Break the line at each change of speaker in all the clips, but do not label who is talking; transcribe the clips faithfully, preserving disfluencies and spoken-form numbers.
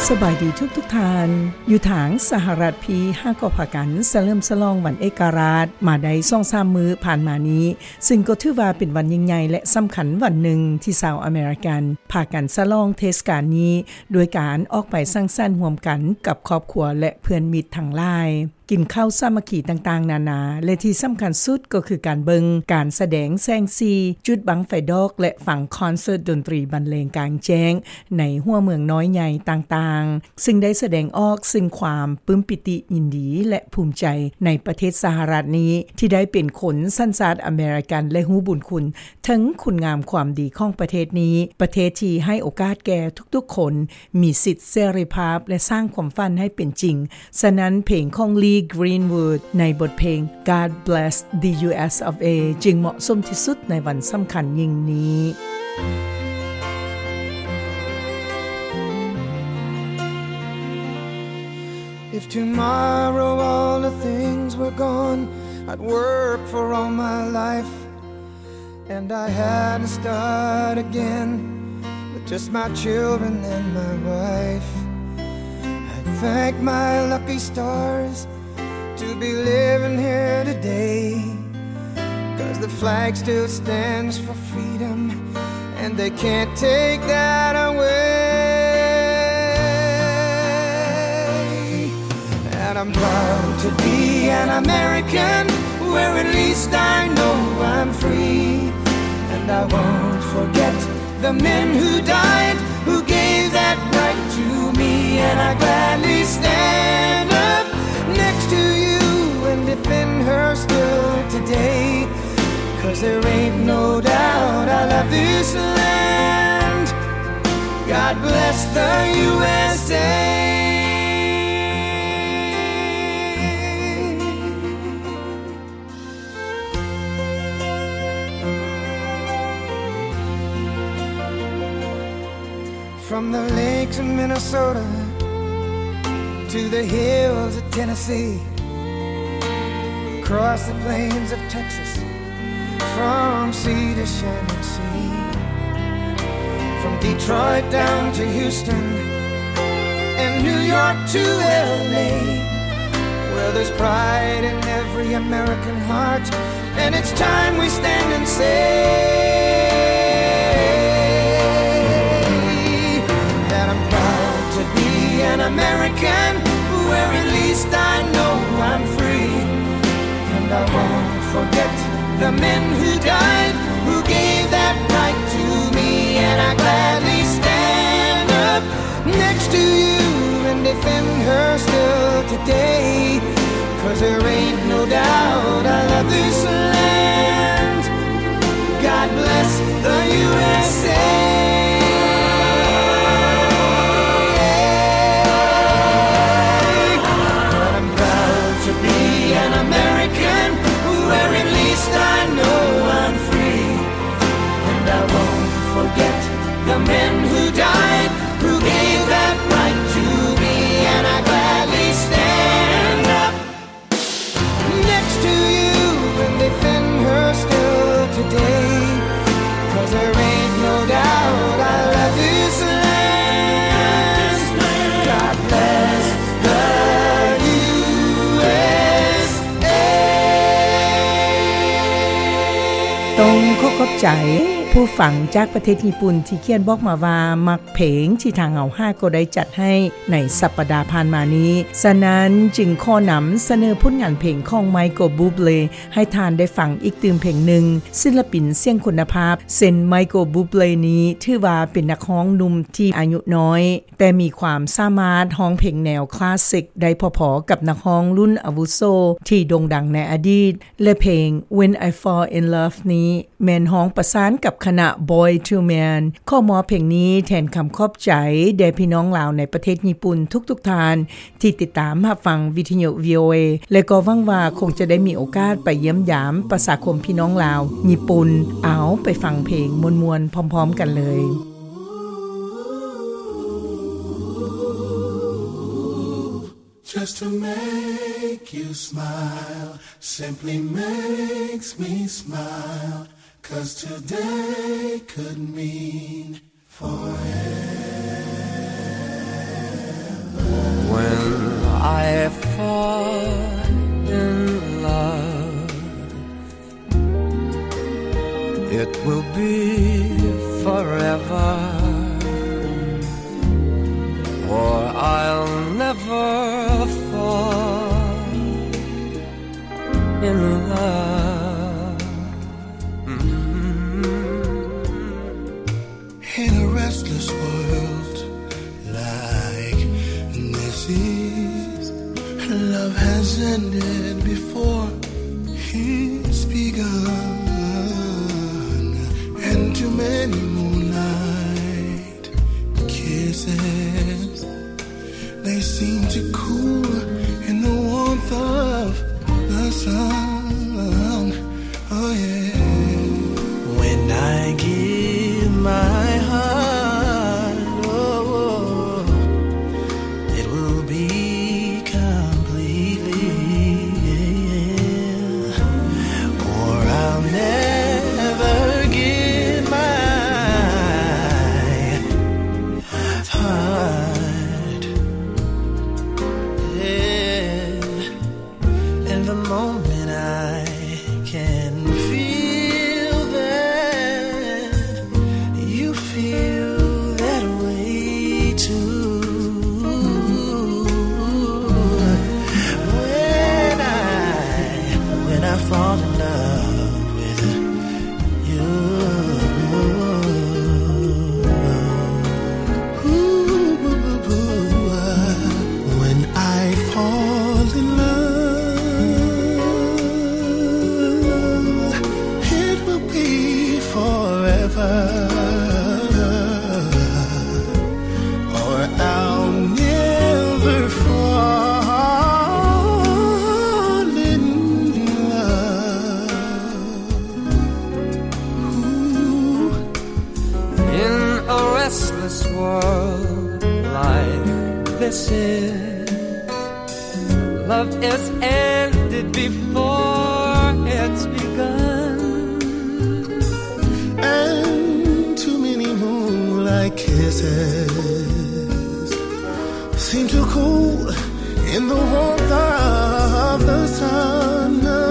สบายดีทุกทุกทานอยู่ทางสหรัฐพีห้าก็พากันเสริมสลองวันเอกราชมาได้ สองถึงสาม มื้อผ่านมานี้ซึ่งก็ถือว่าเป็นวันยิ่งใหญ่และสำคัญวันหนึ่งที่ชาวอเมริกันพากันสลองเทศกาลนี้โดยการออกไปสังสรรค์ร่วมกันกับครอบครัวและเพื่อนมิตรทั้งหลายกินข้าวสามัคคีต่างๆนานาและที่สำคัญสุดก็คือการเบิงการแสดงแสงสีจุดบังไฟดอกและฟังคอนเสิร์ตดนตรีบรรเลงกลางแจ้งในหัวเมืองน้อยใหญ่ต่างๆซึ่งได้แสดงออกซึ่งความปลื้มปิติยินดีและภูมิใจในประเทศสหรัฐนี้ที่ได้เป็นคนสัญชาติอเมริกันและฮู้บุญคุณถึงคุณงามความดีของประเทศนี้ประเทศที่ให้โอกาสแก่ทุกๆคนมีสิทธิเสรีภาพและสร้างความฝันให้เป็นจริงฉะนั้นเพลงของGreenwood ในบทเพลง God Bless the ยู เอส of A จึงเหมาะสมที่สุดในวันสำคัญยิ่งนี้
If tomorrow all the things were gone I'd work for all my life And I had to start again With just my children and my wife I'd thank my lucky stars To be living here today Cause the flag still stands for freedom And they can't take that away And I'm proud to be an American Where at least I know I'm free And I won't forget the men who died Who gave that right to me And I gladly stand up next to you And defend her still today Cause there ain't no doubt I love this land God bless the U S A From the lakes of Minnesota To the hills of Tennessee Across the plains of Texas From sea to shining sea From Detroit down to Houston And New York to L A Well, there's pride in every American heart And it's time we stand and say That I'm proud to be an American Where at least I know I'm free And I won't forget the men who died Who gave that right to me And I gladly stand up next to you And defend her still today Cause there ain't no doubt I love this land God bless the U S A The men who died, who gave that right to me And I gladly stand up next to you And defend her still today Cause there ain't no doubt I love this land God bless the U S A
ต้องขอขอบใจผู้ฟังจากประเทศญี่ปุ่นที่เขียนบอกมาว่ามักเพลงที่ทางเอาห้าก็ได้จัดให้ในสัปดาห์ผ่านมานี้ฉะนั้นจึงข้อนำเสนอผลงานเพลงของไมเคิลบูเบลให้ทานได้ฟังอีกตื่มเพลงหนึ่งศิลปินเสียงคุณภาพเซนไมเคิลบูเบลนี้ถือว่าเป็นนักร้องหนุ่มที่อายุน้อยแต่มีความสามารถร้องเพลงแนวคลาสสิกได้พอๆกับนักร้องรุ่นอาวุโสที่โด่งดังในอดีตและเพลง When I Fall in Love นี้แม่นร้องประสานกับคณะ Boy to Man ข้อมอเพลงนี้แทนคำขอบใจแด่พี่น้องลาวในประเทศญี่ปุ่นทุกๆท่านที่ติดตามรับฟังวิทยุ วี โอ เอ และก็หวังว่าคงจะได้มีโอกาสไปเยี่ยมยามประชาคมพี่น้องลาวญี่ปุ่นเอาไปฟังเพลงมวลๆพร้อมๆกันเลย
Just to make you smile simply makes me smile Cause today could mean forever
When I fall in love, it will be forever, or I'll never fall in love. Mm-hmm.
In a restless world like this is, love has ended before it's begun, and too many moonlight kisses, they seem to cool in the warmth of the sun. Oh yeah. When I give my heart, oh, it will be completely, yeah. Or I'll never give my heart, yeah. In the moment I can feel that you feel that way too. When I, when I fall in love with you, when I fall in love, it will be forever, or I'll never fall in love. Ooh.
In a restless world like this is, love is ended before it's begun.
And too many moonlight kisses seem to cool in the warmth of the sun.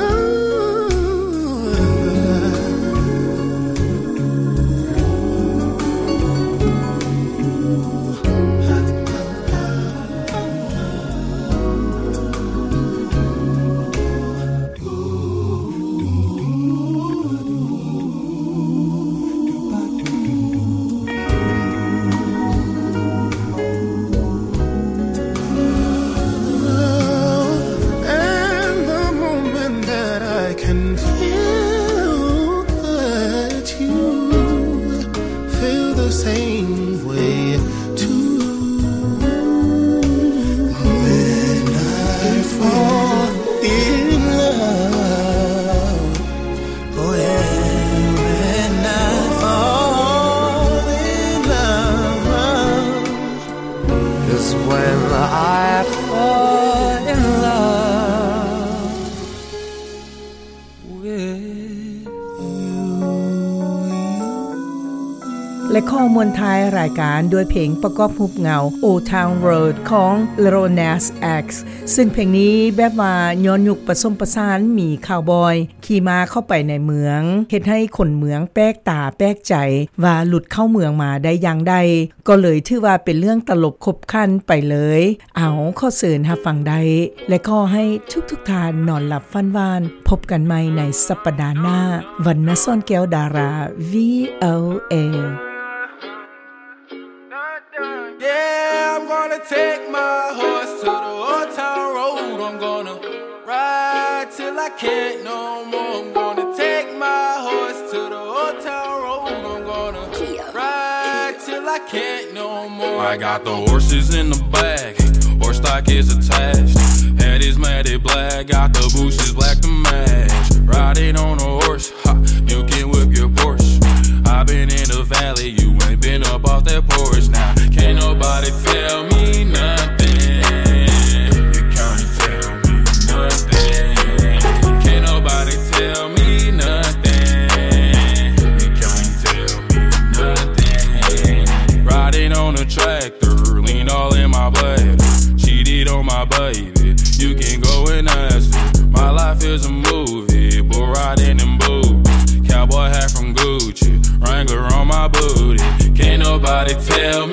And the moment that I can feel that you feel the same way too. When I fall in love, oh yeah, when I fall in love,
'Cause when I fall in love with you.
และข้อมูลท้ายรายการด้วยเพลงประกอบรูปเงา Old Town Road ของ Lil Nas X ซึ่งเพลงนี้แบบว่าย้อนยุคผสมผสานมีคาวบอยขี่ม้าเข้าไปในเมืองเฮ็ดให้คนเมืองแปลกตาแปลกใจว่าหลุดเข้าเมืองมาได้อย่างใดก็เลยถือว่าเป็นเรื่องตลกครบครันไปเลยเอาข้อเสริญรับฟังได้และขอให้ทุกๆท่านนอนหลับฝันหวานพบกันใหม่ในสัปดาห์หน้าวันณซ่อนแก้วดารา วี แอล เอ
Yeah, I'm gonna take my horse to the old town road. I'm gonna ride till I can't no more. I'm gonna take my horse to the old town road. I'm gonna ride till I can't no more. I got the horses in the back, horse stock is attached. Head is matted black, got the bushes black to match. Riding on a horse, ha, you can whip your Porsche. I've been in the valley, you ain't been up off that porch. Now, can't nobody tell me nothing. You can't tell me nothing. Can't nobody tell me nothing. You can't tell me nothing. Riding on a tractor, lean all in my blood. She they tell